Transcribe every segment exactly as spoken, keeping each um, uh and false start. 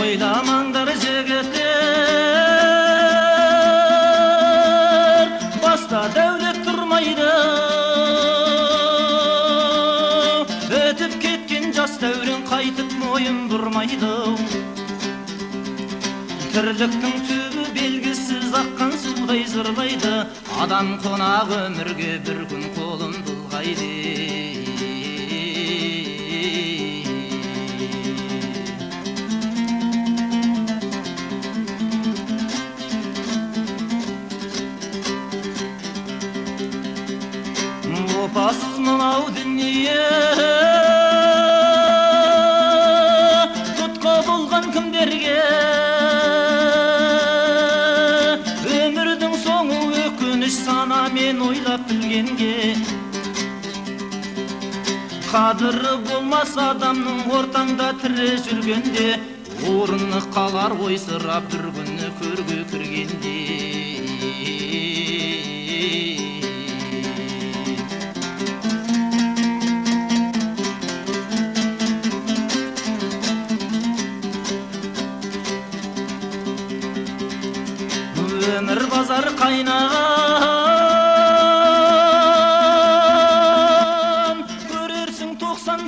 Ойламаңдар жігіттер, баста дәулет тұрмайды, өтіп кеткен жас дәурен қайтып мойын бұрмайды. Тірліктің түбі белгісіз аққан судай зырлайды, адам қонақ өмірге бір күн қолын бұлғайды. Опасыз мынау дүние, тұтқа болған кімдерге, өмірдің соңы өкініш санамен ойлап білгенге. Қадыры болмас адамның ортаңда тірі жүргенде, орны қалар ойсырап бір күні көрге кіргенде. Өмір базар қайнаған, көрерсің тоқсан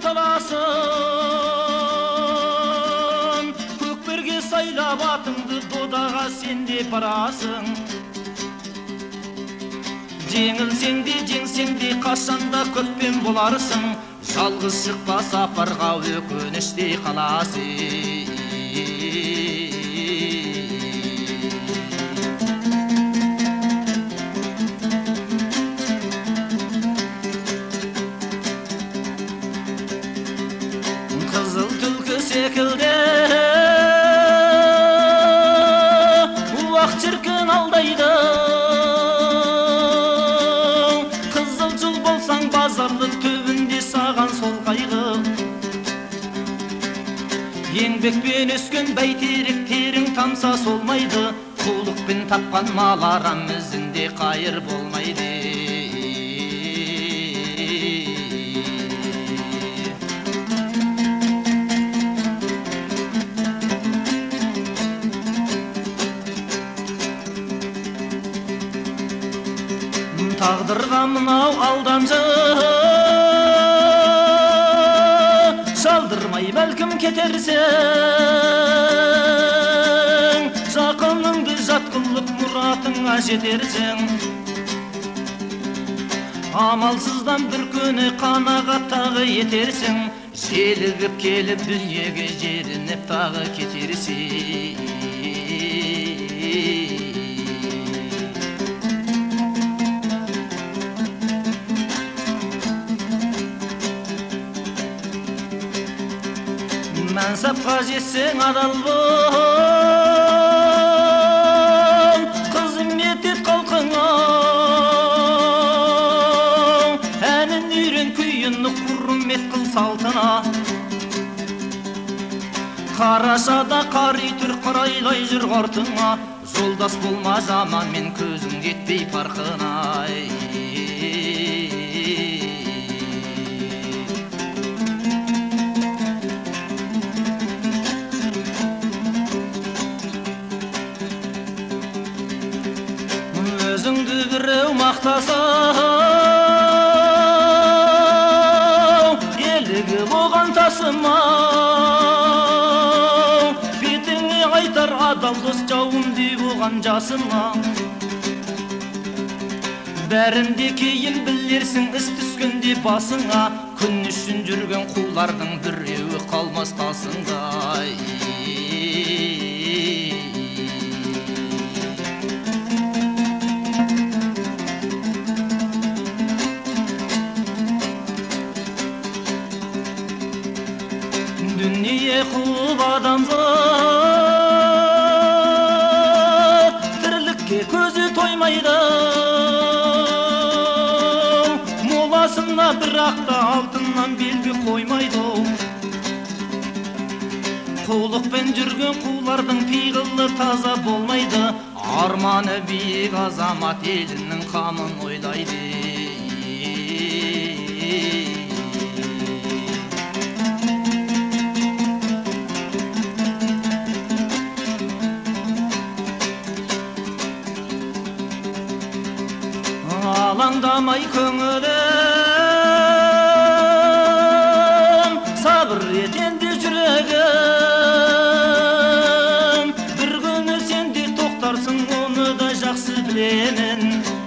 таласын, көкберге сайлап атыңды додаға сен де барасың. Жеңілсең де жеңсең де қашанда көппен боларсың, жалғыз шықпа сапарға өкініштей қаласың. Қызыл түлкі секілді уақ шіркін алдайды, қызыл жыл болсаң базарлы төбінде саған сол қайғы. Еңбекпен өскен бәйтеректерің тамса солмайды, қулықпен тапқан мал арам ізінде қайыр болмайды. Тағдырға мынау алдамшы, шалдырмай бәлкім кетерсің, жақыныңды жат қылып мұратыңа жетерсің. Амалсыздан бір күні қанағаттағы етерсің, желігіп келіп дүниеге жерініп тағы кетерсің. Мәнсапқа жетсең адал бол, қызмет ет халқыңа, әнін үйрен күйін құрмет қыл салтына. Қарашада қари түр қарайлай жүр артыңа, жолдас болма жаманмен көзің жетпей парқына. Өзіңді біреу мақтаса, елігі болған тасыма, бетіңе айтар адал дос жауым дей болған жасыма. Бәрінде кейін білерсің іс түскенде басыңа, күн үшін жүрген құлардың біреуі қалмас қасыңда. Дүние қуып адамзат, тірлікке көзі тоймайды, моласына бірақта алтыннан белгі қоймайды. Қулықпен жүрген қулардың пиғылы таза болмайды, арманы биік азамат елінің қамын ойлайды. алаңдамай көңілім, сабыр етенде жүрегім, бір күні сен де тоқтарсың, оны да жақсы білемін.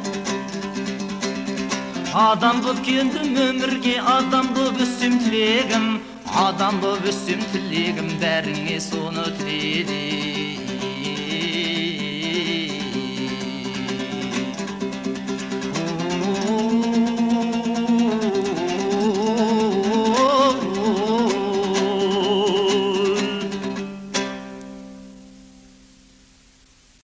Адам боп келдім өмірге, адам боп өссем тілегім, адам боп өссем тілегім, бәріңе соны тіледім.